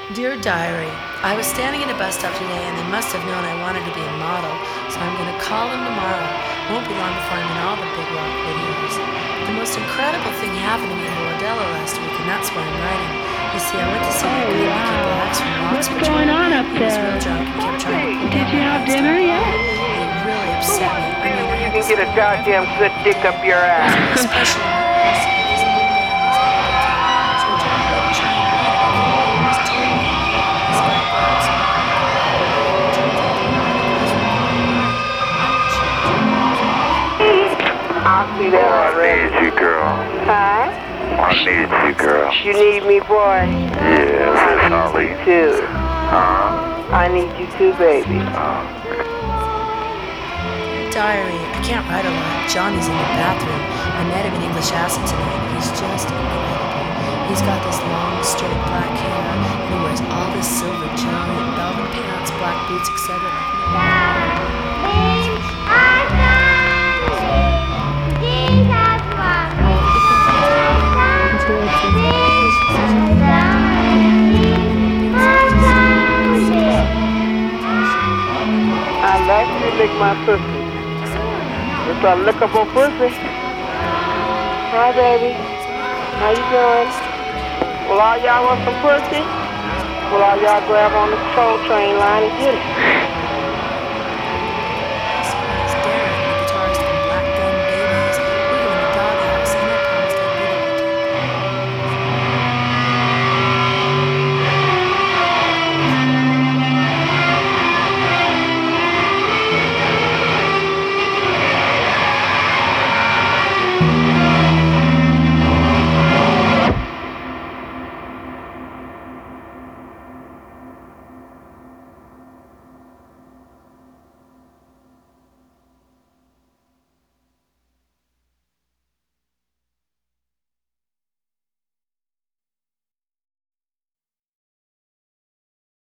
Dear Diary, I was standing at a bus stop today and they must have known I wanted to be a model, so I'm going to call them tomorrow. Won't be long before I'm in all the big rock videos. The most incredible thing happened to me in Bordello last week, and that's why I'm writing. You see, I went to see the guy Mickey Blacks from What's Oxford. going on up He was there? real drunk and kept trying to pull Did down you my have pants. dinner yet? It really upset me. I mean, I You had can this get a goddamn good dick up your ass. especially when I was sick, because the whole band was at the table. So he told me to try and eat it. I couldn't eat it. It was terrible. This guy grabs me. It turns out the American was recording mine. I'm not sure it's I'll see that I already. need you, girl. Huh? I need you, girl. You need me, boy? Yes, I it's need Holly. you too. Huh? I need you too, baby. Diary. I can't write a lot. Johnny's in the bathroom. I met him in English Acid tonight. He's just incredible. He's got this long, straight black hair, and he wears all this silver jewelry, velvet pants, black boots, etc. I like you to lick my pussy. It's a lickable pussy. Hi, baby. How you doing? Well, all y'all want some pussy? Well, all y'all grab on the control train line and get it.